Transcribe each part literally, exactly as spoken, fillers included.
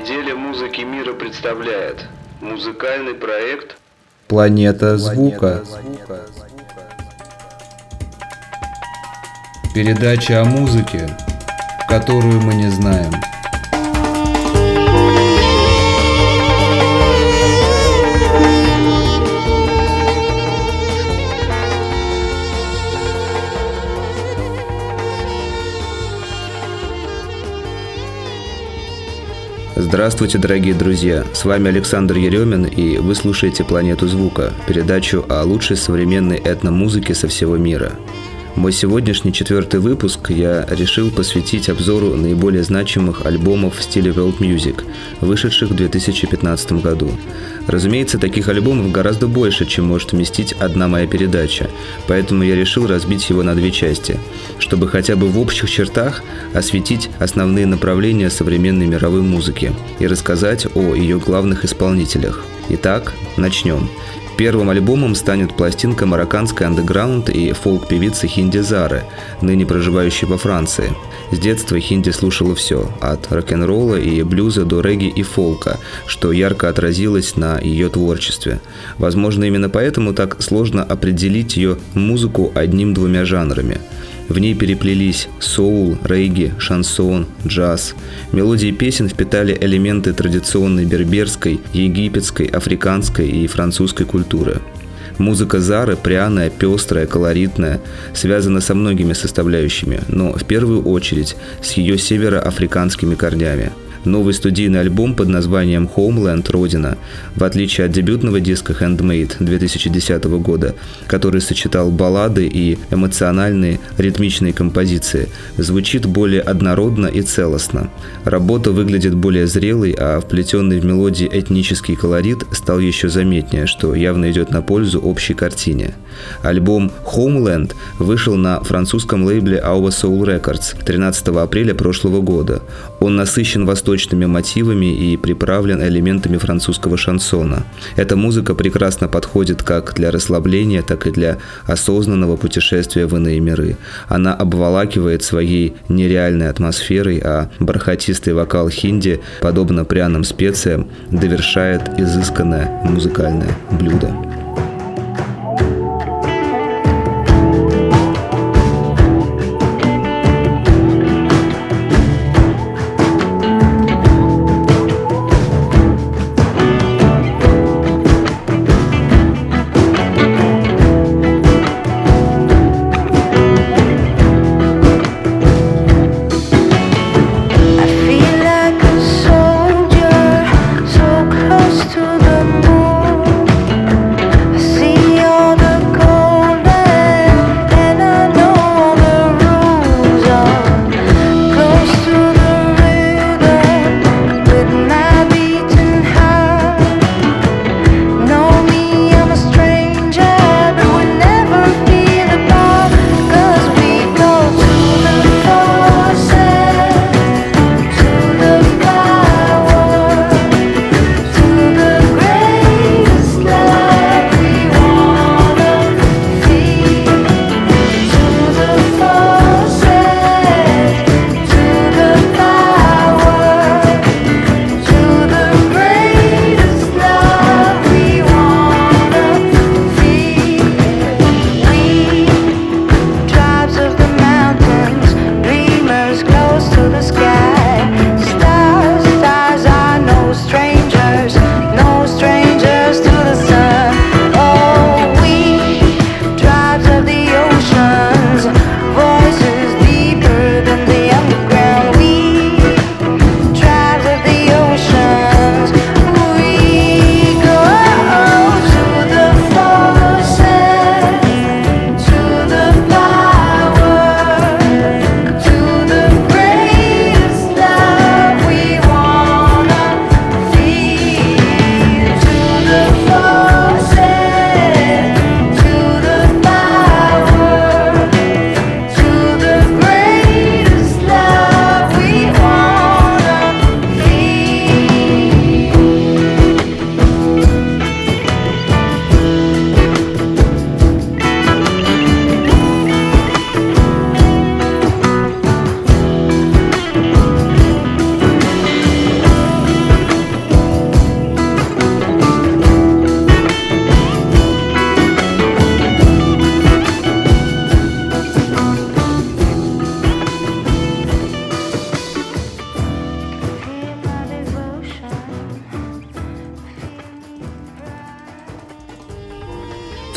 Неделя музыки мира представляет музыкальный проект «Планета звука». Передача о музыке, которую мы не знаем. Здравствуйте, дорогие друзья! С вами Александр Еремин, и вы слушаете «Планету звука», передачу о лучшей современной этномузыке со всего мира. Мой сегодняшний четвертый выпуск я решил посвятить обзору наиболее значимых альбомов в стиле World Music, вышедших в две тысячи пятнадцатом году. Разумеется, таких альбомов гораздо больше, чем может вместить одна моя передача, поэтому я решил разбить его на две части, чтобы хотя бы в общих чертах осветить основные направления современной мировой музыки и рассказать о ее главных исполнителях. Итак, начнем. Первым альбомом станет пластинка марокканской андеграунд и фолк-певицы Хинди Зары, ныне проживающей во Франции. С детства Хинди слушала все, от рок-н-ролла и блюза до регги и фолка, что ярко отразилось на ее творчестве. Возможно, именно поэтому так сложно определить ее музыку одним-двумя жанрами. В ней переплелись соул, регги, шансон, джаз. Мелодии песен впитали элементы традиционной берберской, египетской, африканской и французской культуры. Музыка Зары пряная, пестрая, колоритная, связана со многими составляющими, но в первую очередь с ее североафриканскими корнями. Новый студийный альбом под названием Homeland Родина, в отличие от дебютного диска Handmade две тысячи десятого года, который сочетал баллады и эмоциональные ритмичные композиции, звучит более однородно и целостно. Работа выглядит более зрелой, а вплетенный в мелодии этнический колорит стал еще заметнее, что явно идет на пользу общей картине. Альбом Homeland вышел на французском лейбле Our Soul Records тринадцатого апреля прошлого года. Он насыщен восточными мотивами и приправлен элементами французского шансона. Эта музыка прекрасно подходит как для расслабления, так и для осознанного путешествия в иные миры. Она обволакивает своей нереальной атмосферой, а бархатистый вокал Хинди, подобно пряным специям, довершает изысканное музыкальное блюдо. To the moon.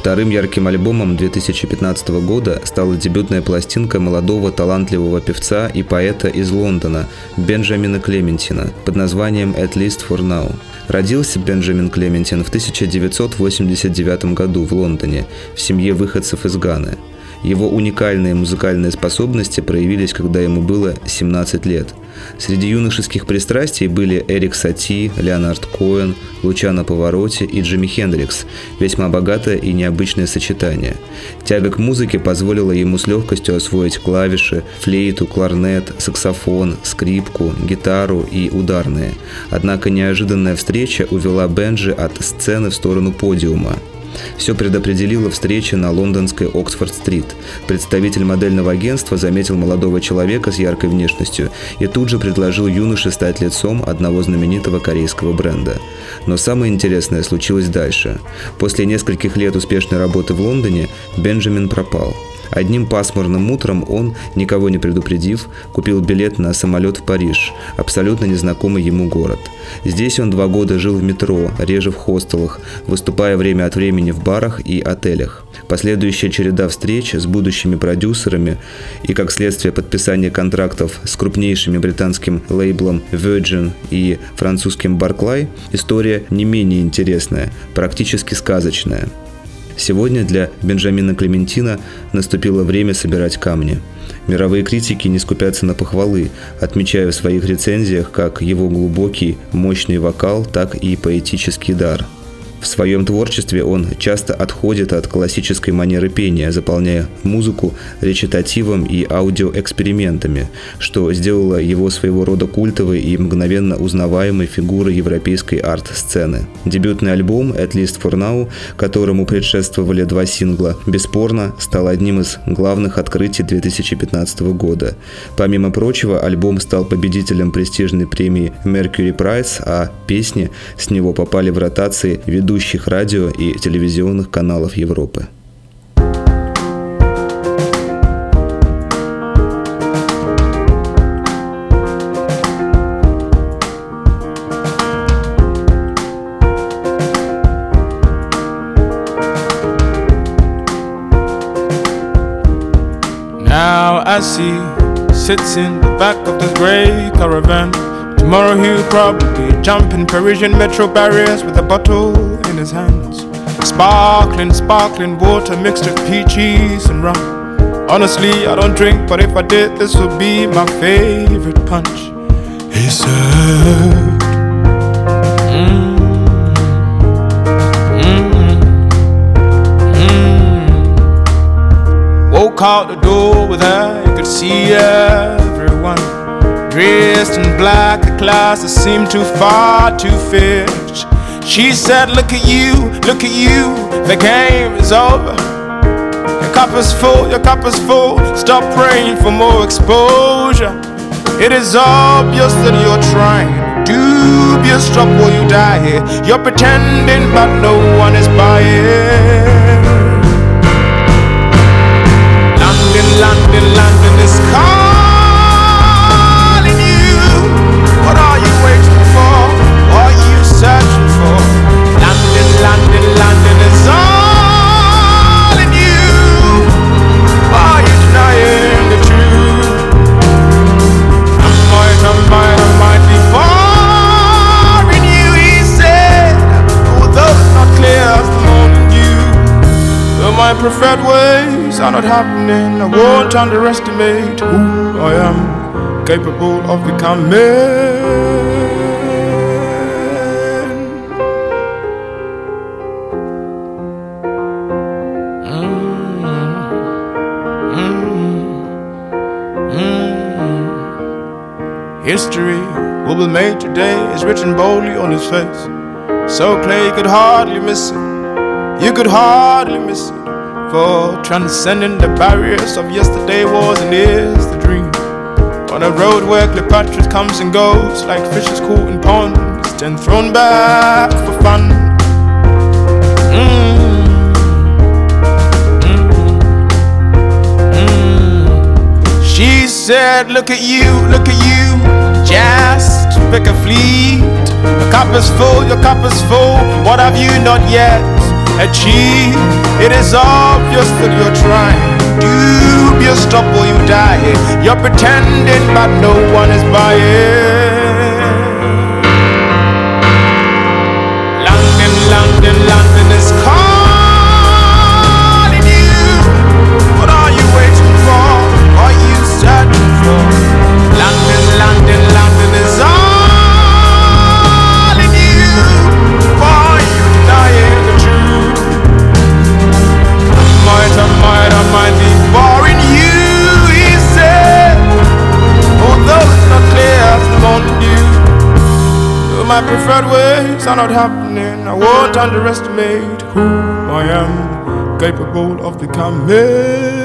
Вторым ярким альбомом две тысячи пятнадцатого года стала дебютная пластинка молодого талантливого певца и поэта из Лондона Бенджамина Клементина под названием «At least for now». Родился Бенджамин Клементин в тысяча девятьсот восемьдесят девятом году в Лондоне в семье выходцев из Ганы. Его уникальные музыкальные способности проявились, когда ему было семнадцать лет. Среди юношеских пристрастий были Эрик Сати, Леонард Коэн, Лучано Паваротти и Джимми Хендрикс. Весьма богатое и необычное сочетание. Тяга к музыке позволила ему с легкостью освоить клавиши, флейту, кларнет, саксофон, скрипку, гитару и ударные. Однако неожиданная встреча увела Бенджи от сцены в сторону подиума. Все предопределила встреча на лондонской Оксфорд-стрит. Представитель модельного агентства заметил молодого человека с яркой внешностью и тут же предложил юноше стать лицом одного знаменитого корейского бренда. Но самое интересное случилось дальше. После нескольких лет успешной работы в Лондоне Бенджамин пропал. Одним пасмурным утром он, никого не предупредив, купил билет на самолет в Париж, абсолютно незнакомый ему город. Здесь он два года жил в метро, реже в хостелах, выступая время от времени в барах и отелях. Последующая череда встреч с будущими продюсерами и, как следствие, подписания контрактов с крупнейшими британским лейблом Virgin и французским Barclay – история не менее интересная, практически сказочная. Сегодня для Бенджамина Клементина наступило время собирать камни. Мировые критики не скупятся на похвалы, отмечая в своих рецензиях как его глубокий, мощный вокал, так и поэтический дар. В своем творчестве он часто отходит от классической манеры пения, заполняя музыку речитативом и аудиоэкспериментами, что сделало его своего рода культовой и мгновенно узнаваемой фигурой европейской арт-сцены. Дебютный альбом «At least for now», которому предшествовали два сингла, бесспорно стал одним из главных открытий две тысячи пятнадцатого года. Помимо прочего, альбом стал победителем престижной премии Mercury Prize, а песни с него попали в ротации ведущих радио и телевизионных каналов Европы. Now I see sits in the back of this grey caravan. Tomorrow he'll probably jump in Parisian metro barriers with a bottle in his hands. Sparkling, sparkling water mixed with peaches and rum. Honestly, I don't drink, but if I did, this would be my favorite punch. He said, mm, mm, mm. Woke out the door with her, you could see everyone. Dressed in black, the classes seemed too far to fetch. She said, look at you, look at you, the game is over. Your cup is full, your cup is full, stop praying for more exposure. It is obvious that you're trying, dubious, stop or you die here. You're pretending but no one is buying. London, London, London is calling. What are you waiting for? What are you searching for? London, London, London is all in you. Why are you denying the truth? I might, I might, I might be far in you, he said. Although it's not clear as the morning dew. Though my preferred ways are not happening, I won't underestimate who I am. Capable of becoming. History will be made today is written boldly on his face. So clear you could hardly miss it. You could hardly miss it. For transcending the barriers of yesterday was and is the dream. On a road where Cleopatra comes and goes like fishes caught in ponds, then thrown back for fun. Mm. Mm. Mm. She said, look at you, look at you, just pick a fleet. Your cup is full, your cup is full, what have you not yet? achieve. It is obvious that you're trying. Dubious stop or you die. You're pretending but no one is buying. London, London, London is calling you. What are you waiting for? What are you searching for? London, London, London is all in you. Why are you dying the truth? Might, I might, I might be boring you, he said. Although it's not clear as on you. Though my preferred ways are not happening, I won't underestimate who I am capable of becoming.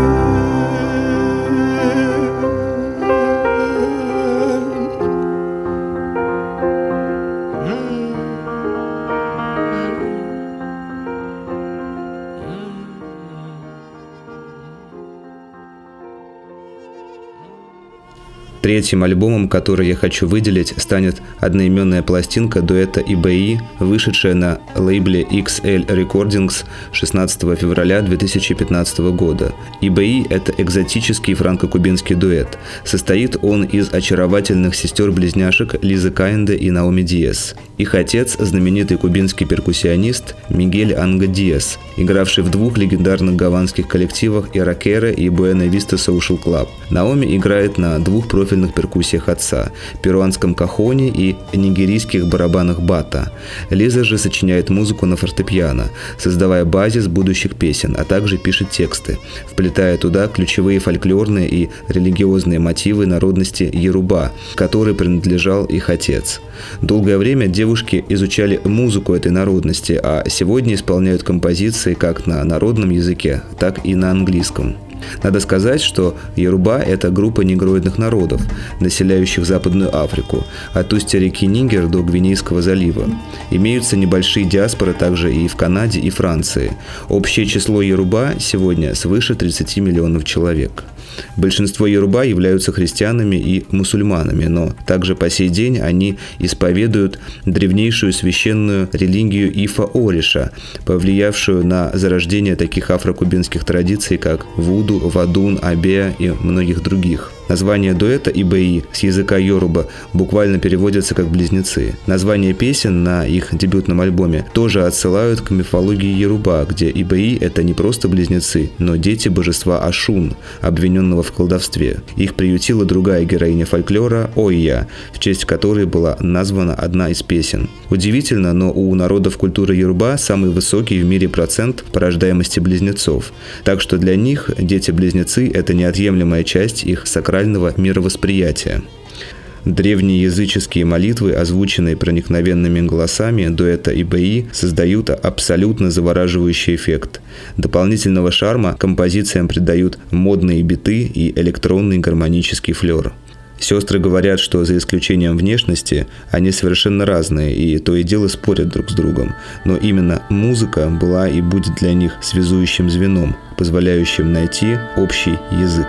Третьим альбомом, который я хочу выделить, станет одноименная пластинка дуэта и би и, вышедшая на лейбле икс эл Recordings шестнадцатого февраля две тысячи пятнадцатого года. и би и – это экзотический франко-кубинский дуэт. Состоит он из очаровательных сестер-близняшек Лизы Каенде и Наоми Диас. Их отец – знаменитый кубинский перкуссионист Мигель Анга Диас, игравший в двух легендарных гаванских коллективах Иракера и Буэна Виста Social Club. Наоми играет на двух профильных перкуссиях отца – перуанском кахоне и нигерийских барабанах бата. Лиза же сочиняет музыку на фортепиано, создавая базис будущих песен, а также пишет тексты, вплетая туда ключевые фольклорные и религиозные мотивы народности Йоруба, которой принадлежал их отец. Долгое время девушки изучали музыку этой народности, а сегодня исполняют композиции как на народном языке, так и на английском. Надо сказать, что Йоруба – это группа негроидных народов, населяющих Западную Африку, от устья реки Нигер до Гвинейского залива. Имеются небольшие диаспоры также и в Канаде, и Франции. Общее число Йоруба сегодня свыше тридцати миллионов человек. Большинство йоруба являются христианами и мусульманами, но также по сей день они исповедуют древнейшую священную религию Ифа-Ориша, повлиявшую на зарождение таких афро-кубинских традиций, как вуду, вадун, абеа и многих других. Название дуэта и би и с языка йоруба буквально переводится как «близнецы». Названия песен на их дебютном альбоме тоже отсылают к мифологии йоруба, где и би и – это не просто близнецы, но дети божества Ашун, обвиненного в колдовстве. Их приютила другая героиня фольклора – Ойя, в честь которой была названа одна из песен. Удивительно, но у народов культуры йоруба самый высокий в мире процент по рождаемости близнецов. Так что для них дети-близнецы – это неотъемлемая часть их сакрального мировосприятия. Древние языческие молитвы, озвученные проникновенными голосами дуэта и би и, создают абсолютно завораживающий эффект. Дополнительного шарма композициям придают модные биты и электронный гармонический флёр. Сестры говорят, что за исключением внешности они совершенно разные и то и дело спорят друг с другом, но именно музыка была и будет для них связующим звеном, позволяющим найти общий язык.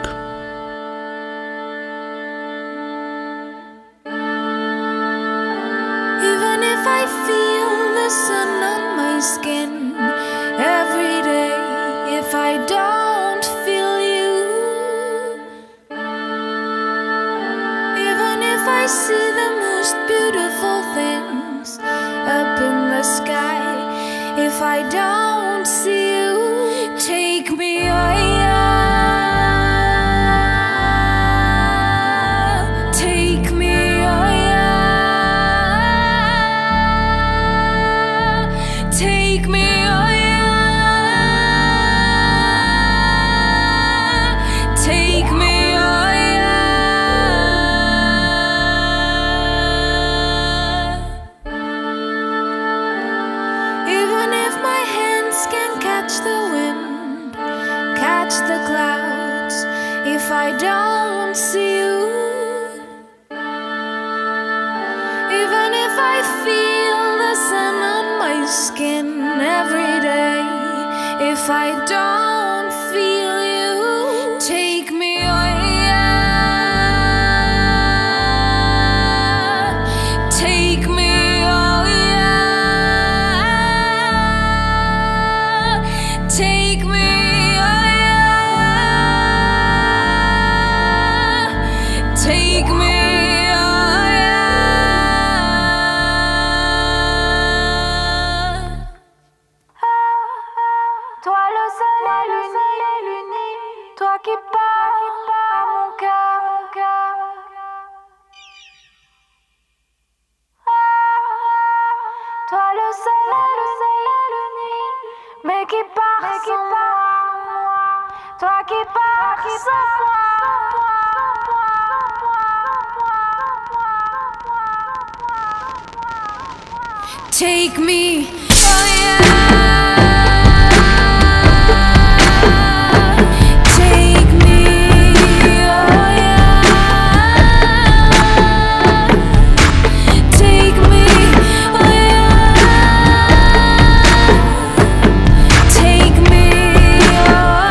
I see the most beautiful things up in the sky. If I don't see you, take me higher. Take me higher. Take me higher. Take me. The clouds, if I don't see you, even if I feel the sun on my skin every day, if I don't feel you, take me higher, take me higher, mais qui part sans moi, toi qui pars sans moi. Take me, oh yeah. Take me, oh yeah. Take me, oh yeah. Take me, oh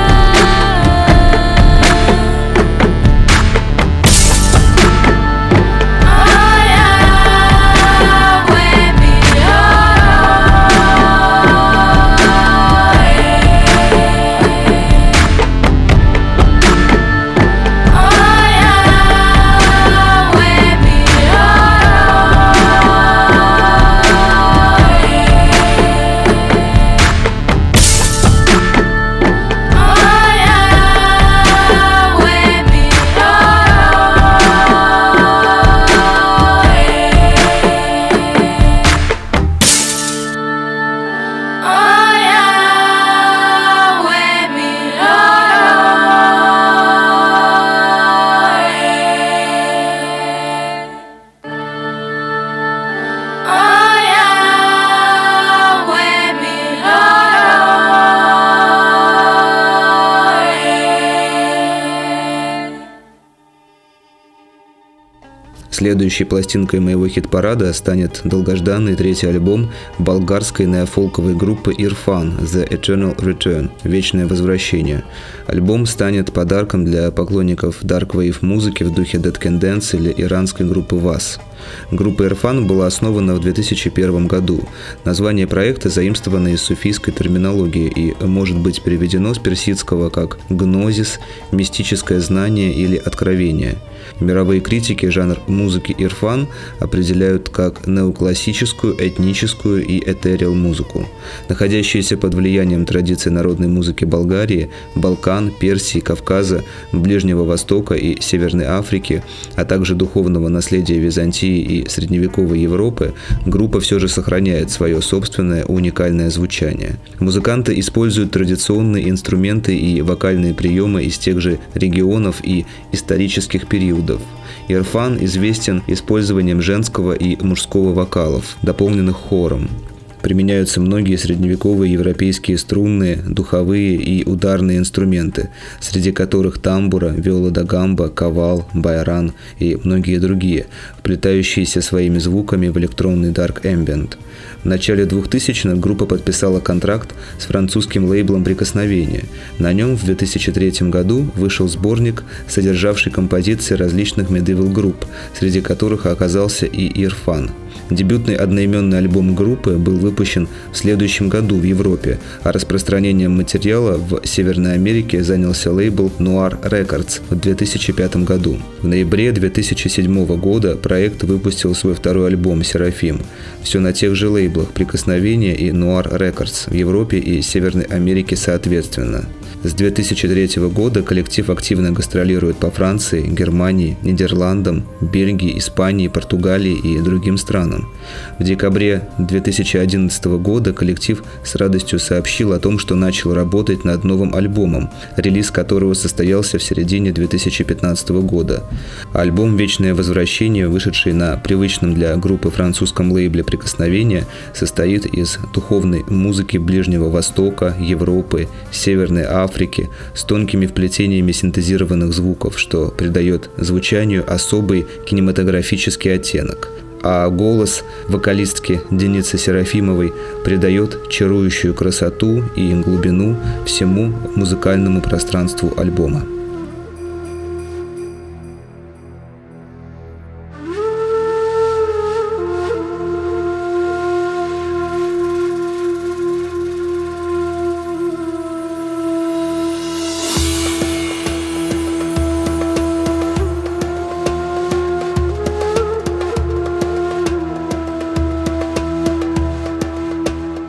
Следующей пластинкой моего хит-парада станет долгожданный третий альбом болгарской неофолковой группы Irfan The Eternal Return – Вечное возвращение. Альбом станет подарком для поклонников Dark Wave музыки в духе Dead Can Dance или иранской группы ваз. Группа Irfan была основана в две тысячи первом году. Название проекта заимствовано из суфийской терминологии и может быть переведено с персидского как «гнозис», «мистическое знание» или «откровение». Мировые критики жанр музыки Irfan определяют как неоклассическую, этническую и этериал музыку. Находящиеся под влиянием традиций народной музыки Болгарии, Балкан, Персии, Кавказа, Ближнего Востока и Северной Африки, а также духовного наследия Византии и средневековой Европы, группа все же сохраняет свое собственное уникальное звучание. Музыканты используют традиционные инструменты и вокальные приемы из тех же регионов и исторических периодов. Irfan известен использованием женского и мужского вокалов, дополненных хором. Применяются многие средневековые европейские струнные, духовые и ударные инструменты, среди которых тамбура, виола да гамба, кавал, байран и многие другие, вплетающиеся своими звуками в электронный Dark Ambient. В начале двухтысячных группа подписала контракт с французским лейблом «Прикосновение». На нем в две тысячи третьем году вышел сборник, содержавший композиции различных медивал групп, среди которых оказался и Irfan. Дебютный одноименный альбом группы был выпущен в следующем году в Европе, а распространением материала в Северной Америке занялся лейбл Noir Records в две тысячи пятом году. В ноябре две тысячи седьмого года проект выпустил свой второй альбом «Серафим». Все на тех же лейблах «Прикосновение» и Noir Records в Европе и Северной Америке соответственно. С две тысячи третьего года коллектив активно гастролирует по Франции, Германии, Нидерландам, Бельгии, Испании, Португалии и другим странам. В декабре две тысячи одиннадцатого года коллектив с радостью сообщил о том, что начал работать над новым альбомом, релиз которого состоялся в середине две тысячи пятнадцатого года. Альбом «Вечное возвращение», вышедший на привычном для группы французском лейбле «Прикосновение», состоит из духовной музыки Ближнего Востока, Европы, Северной Африки, Африки с тонкими вплетениями синтезированных звуков, что придает звучанию особый кинематографический оттенок. А голос вокалистки Деницы Серафимовой придает чарующую красоту и глубину всему музыкальному пространству альбома.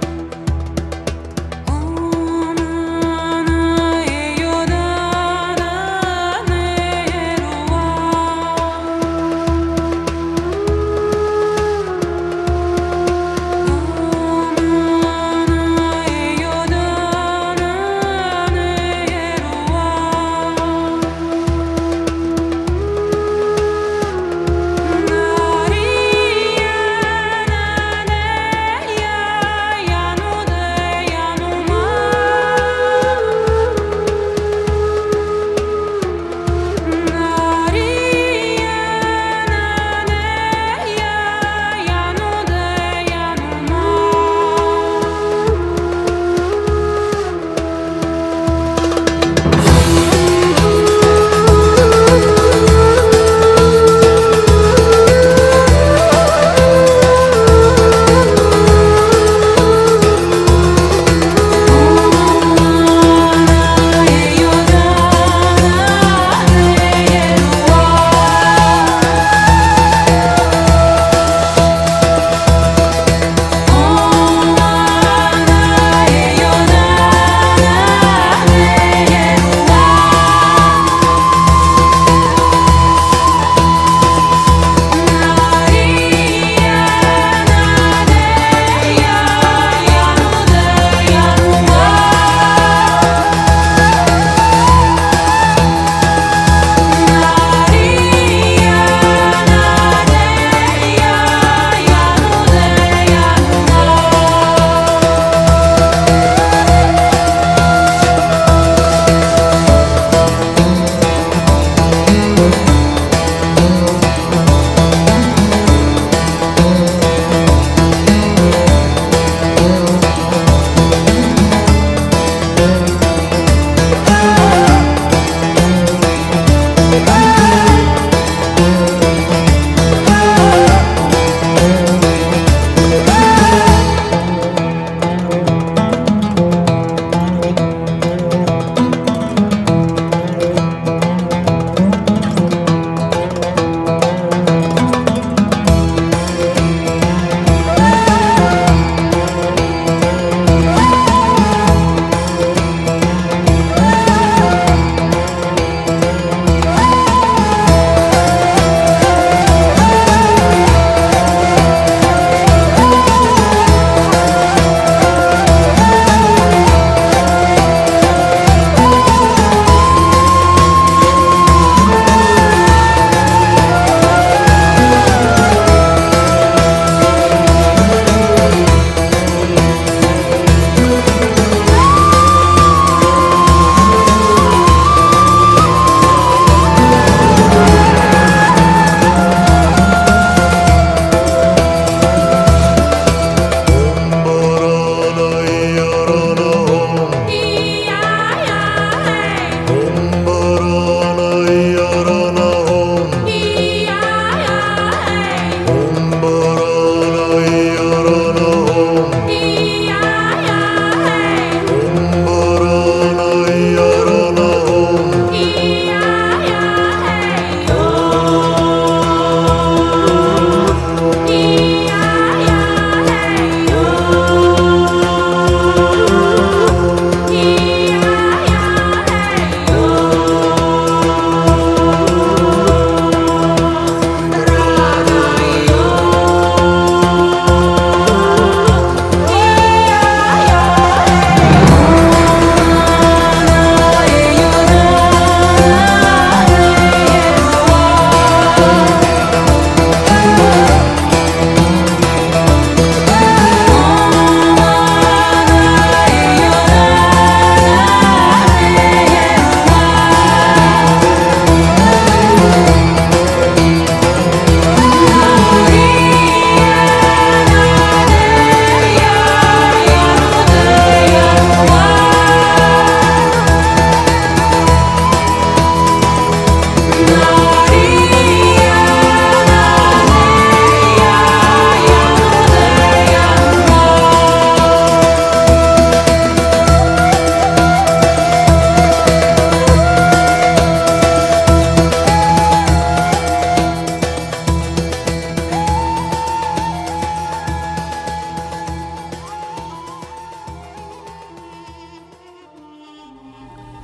Oh,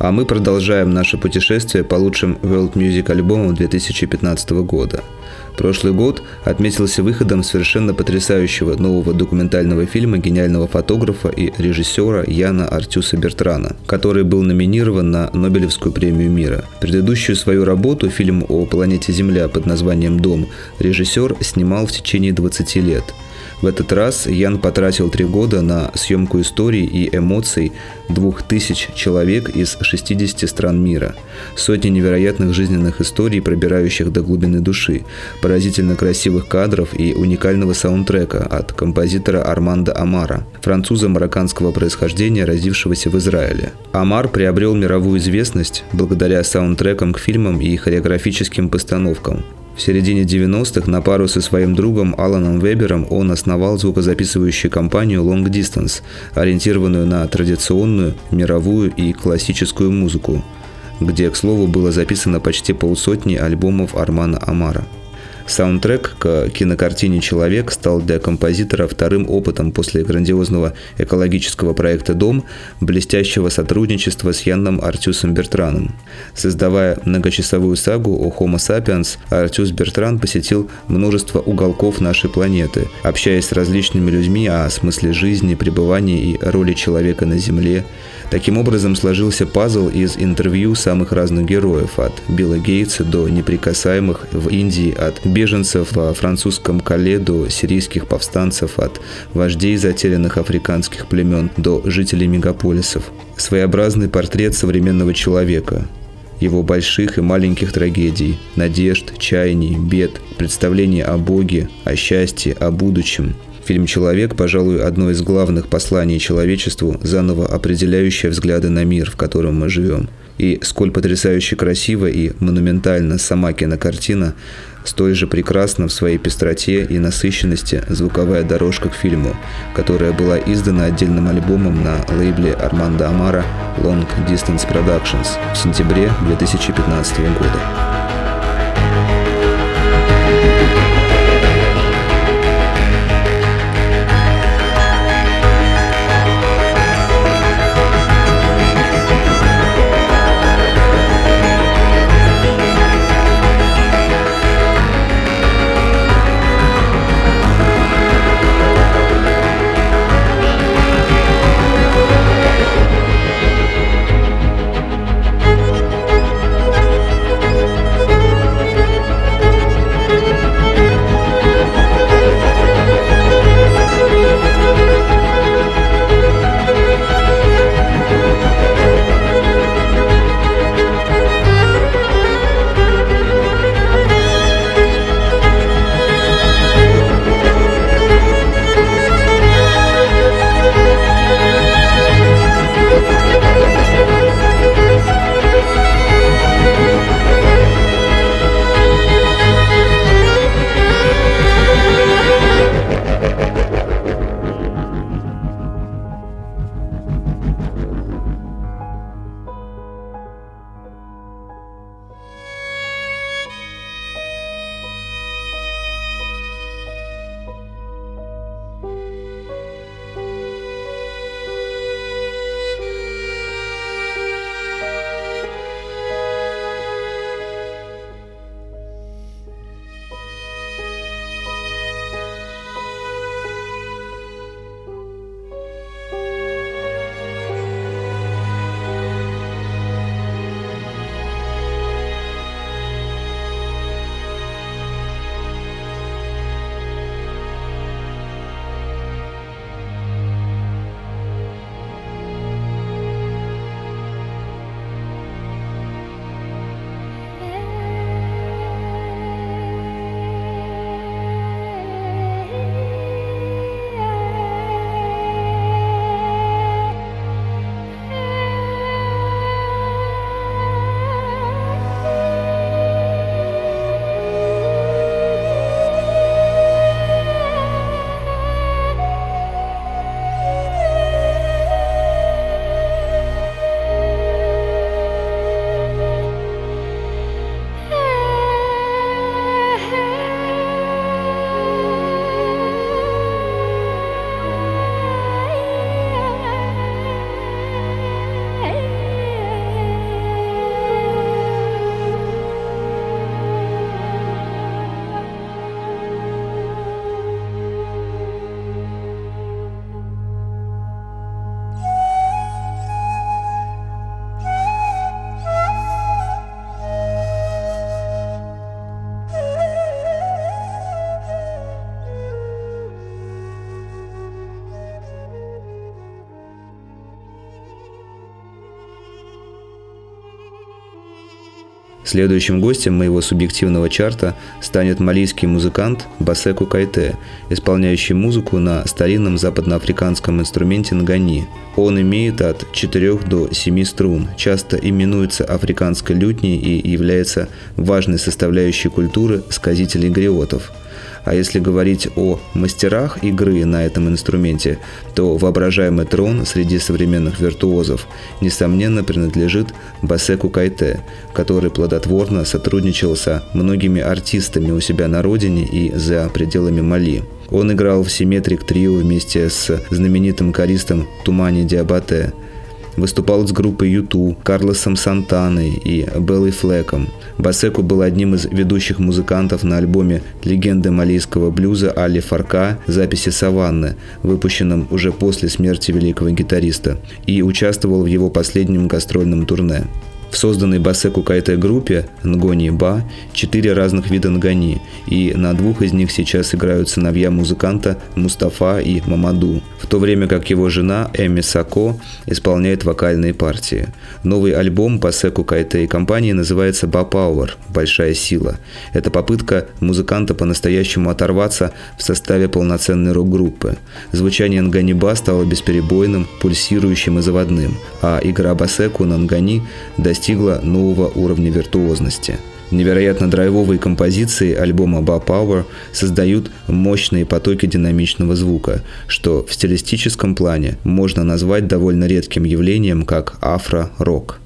А мы продолжаем наше путешествие по лучшим World Music альбомам две тысячи пятнадцатого года. Прошлый год отметился выходом совершенно потрясающего нового документального фильма гениального фотографа и режиссера Яна Артюса Бертрана, который был номинирован на Нобелевскую премию мира. Предыдущую свою работу, фильм о планете Земля под названием «Дом», режиссер снимал в течение двадцати лет. В этот раз Ян потратил три года на съемку историй и эмоций двух тысяч человек из шестидесяти стран мира. Сотни невероятных жизненных историй, пробирающих до глубины души, поразительно красивых кадров и уникального саундтрека от композитора Армандо Амара, француза марокканского происхождения, родившегося в Израиле. Амар приобрел мировую известность благодаря саундтрекам к фильмам и хореографическим постановкам. В середине девяностых на пару со своим другом Аланом Вебером он основал звукозаписывающую компанию Long Distance, ориентированную на традиционную, мировую и классическую музыку, где, к слову, было записано почти полсотни альбомов Армана Амара. Саундтрек к кинокартине «Человек» стал для композитора вторым опытом после грандиозного экологического проекта «Дом», блестящего сотрудничества с Яном Артюсом Бертраном. Создавая многочасовую сагу о Homo sapiens, Артюс Бертран посетил множество уголков нашей планеты, общаясь с различными людьми о смысле жизни, пребывания и роли человека на Земле. Таким образом сложился пазл из интервью самых разных героев, от Билла Гейтса до неприкасаемых в Индии, от беженцев во французском Кале до сирийских повстанцев, от вождей затерянных африканских племен до жителей мегаполисов. Своеобразный портрет современного человека, его больших и маленьких трагедий, надежд, чаяний, бед, представлений о Боге, о счастье, о будущем. Фильм «Человек», пожалуй, одно из главных посланий человечеству, заново определяющее взгляды на мир, в котором мы живем. И сколь потрясающе красиво и монументально сама кинокартина, столь же прекрасна в своей пестроте и насыщенности звуковая дорожка к фильму, которая была издана отдельным альбомом на лейбле Армандо Амара Long Distance Productions в сентябре две тысячи пятнадцатого года. Следующим гостем моего субъективного чарта станет малийский музыкант Басеку Кайте, исполняющий музыку на старинном западноафриканском инструменте нгани. Он имеет от четырёх до семи струн, часто именуется африканской лютней и является важной составляющей культуры сказителей-гриотов. А если говорить о мастерах игры на этом инструменте, то воображаемый трон среди современных виртуозов, несомненно, принадлежит Басеку Кайте, который плодотворно сотрудничал со многими артистами у себя на родине и за пределами Мали. Он играл в Симметрик Трио вместе с знаменитым користом Тумани Диабате, выступал с группой ю ту, Карлосом Сантаной и Беллой Флеком. Басеку был одним из ведущих музыкантов на альбоме легенды малийского блюза Али Фарка «Записи Саванны», выпущенном уже после смерти великого гитариста, и участвовал в его последнем гастрольном турне. В созданной Басеку Кайте группе «Нгони Ба» четыре разных вида нгани, и на двух из них сейчас играют сыновья музыканта Мустафа и Мамаду, в то время как его жена Эми Сако исполняет вокальные партии. Новый альбом Басеку Кайте и компании называется «Ба Пауэр» – «Большая сила». Это попытка музыканта по-настоящему оторваться в составе полноценной рок-группы. Звучание нгани ба стало бесперебойным, пульсирующим и заводным, а игра Басеку на нгани достигла достигла нового уровня виртуозности. Невероятно драйвовые композиции альбома Ба Пауэр создают мощные потоки динамичного звука, что в стилистическом плане можно назвать довольно редким явлением, как афро-рок.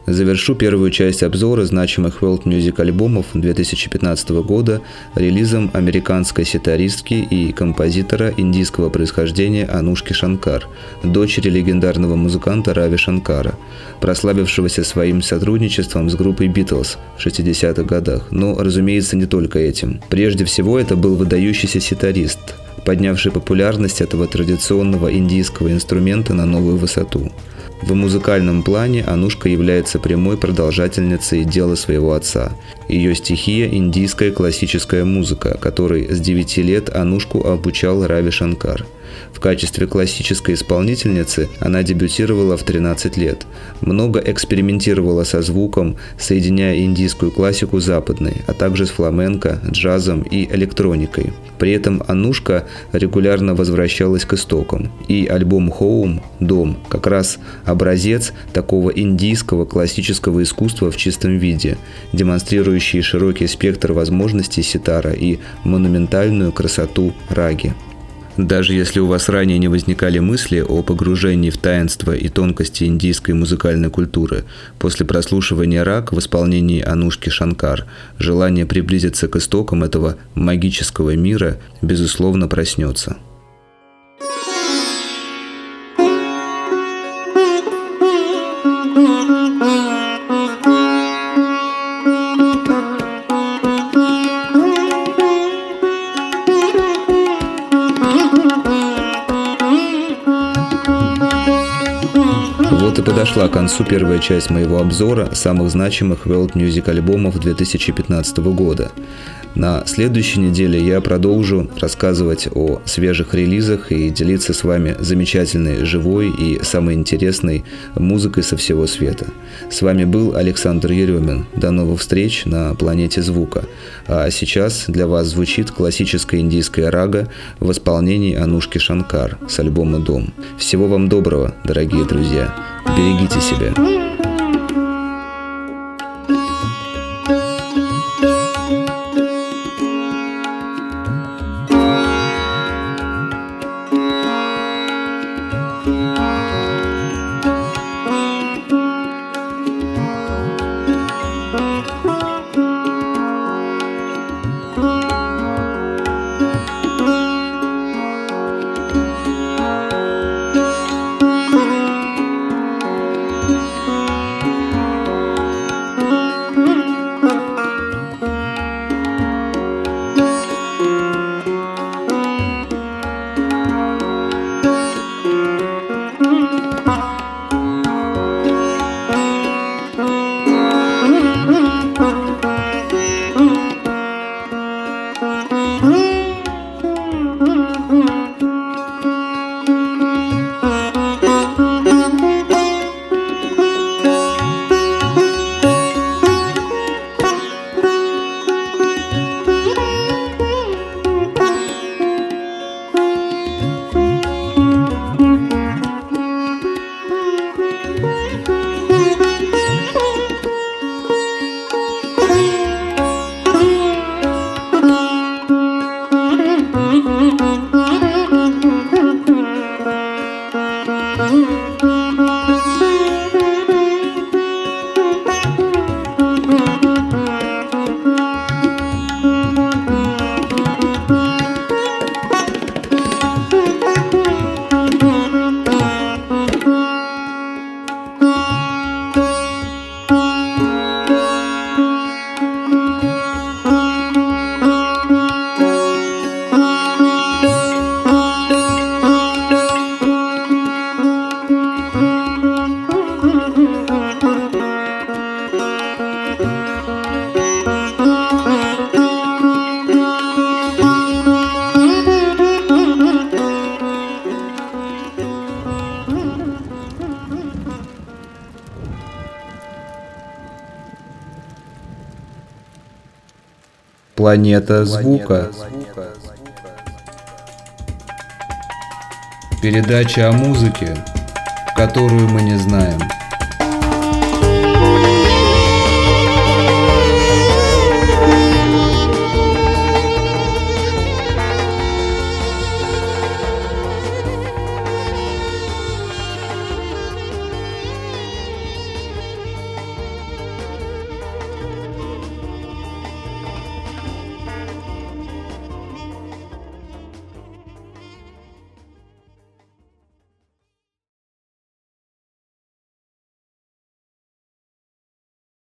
Завершу первую часть обзора значимых World Music альбомов две тысячи пятнадцатого года релизом американской ситаристки и композитора индийского происхождения Анушки Шанкар, дочери легендарного музыканта Рави Шанкара, прославившегося своим сотрудничеством с группой Beatles в шестидесятых годах, но, разумеется, не только этим. Прежде всего, это был выдающийся ситарист, поднявший популярность этого традиционного индийского инструмента на новую высоту. В музыкальном плане Анушка является прямой продолжательницей дела своего отца. Ее стихия – индийская классическая музыка, которой с девяти лет Анушку обучал Рави Шанкар. В качестве классической исполнительницы она дебютировала в тринадцать лет. Много экспериментировала со звуком, соединяя индийскую классику западной, а также с фламенко, джазом и электроникой. При этом Анушка регулярно возвращалась к истокам. И альбом «Home» – «Дом» – как раз образец такого индийского классического искусства в чистом виде, демонстрирующий широкий спектр возможностей ситара и монументальную красоту раги. Даже если у вас ранее не возникали мысли о погружении в таинство и тонкости индийской музыкальной культуры, после прослушивания раг в исполнении Анушки Шанкар желание приблизиться к истокам этого магического мира безусловно проснется. Вот и подошла к концу первая часть моего обзора самых значимых World Music альбомов две тысячи пятнадцатого года. На следующей неделе я продолжу рассказывать о свежих релизах и делиться с вами замечательной, живой и самой интересной музыкой со всего света. С вами был Александр Еремин. До новых встреч на планете звука. А сейчас для вас звучит классическая индийская рага в исполнении Анушки Шанкар с альбома «Дом». Всего вам доброго, дорогие друзья. Берегите себя. Планета звука. Передача о музыке, которую мы не знаем.